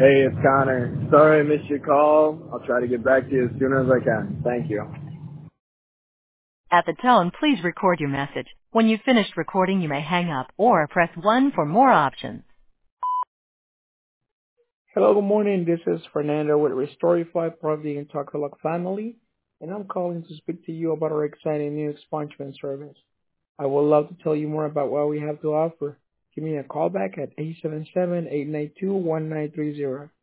Hey, it's Connor. Sorry I missed your call. I'll try to get back to you as soon as I can. Thank you. At the tone, please record your message. When you've finished recording, you may hang up or press 1 for more options. Hello, good morning. This is Fernando with Restorify, part of the Intalkalog family, and I'm calling to speak to you about our exciting new expungement service. I would love to tell you more about what we have to offer. Give me a call back at 877-892-1930.